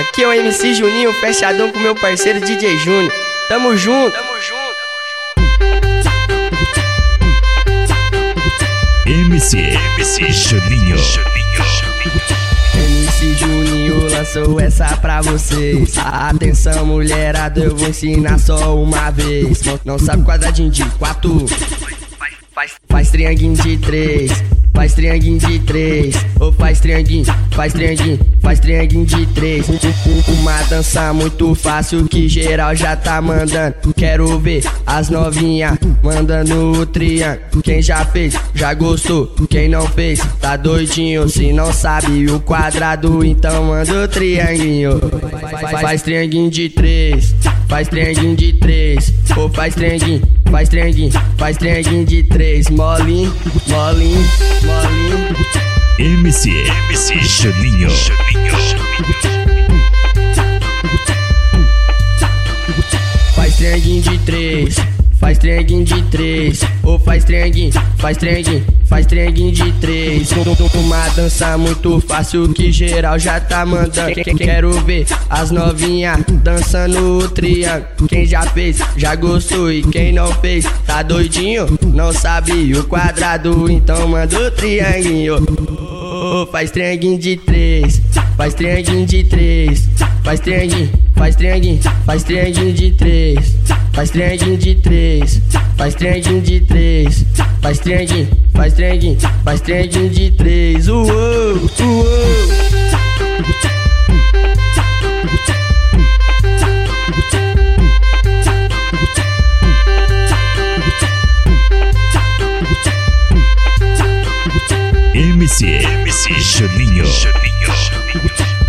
Aqui é o MC Juninho, fechadão com meu parceiro DJ Júnior. Tamo junto. MC Juninho. MC Juninho lançou essa pra vocês. Atenção mulherada, eu vou ensinar só uma vez. Não sabe quadradinho de 4, faz trianguinho de 3. Faz trianguinho de 3, ou faz trianguinho de 3. Uma dança muito fácil que geral já tá mandando. Quero ver as novinhas mandando o triângulo. Quem já fez, já gostou. Quem não fez, tá doidinho. Se não sabe o quadrado, então manda o trianguinho. Faz trianguinho de 3, faz trianguinho de 3, ou faz trianguinho de 3. Molinho, molinho, molinho. MC Juninho. Faz trianguinho de 3, faz trianguinho de 3, ou faz trianguinho de 3. Uma dança muito fácil que geral já tá mandando. Quero ver as novinhas dançando o triângulo. Quem já fez, já gostou. E quem não fez, tá doidinho. Não sabe o quadrado, então manda o trianguinho. Faz trianguinho de 3, faz trianguinho de 3, faz trianguinho de 3, faz trianguinho de 3, faz trianguinho de 3, faz trianguinho de 3. MC Juninho.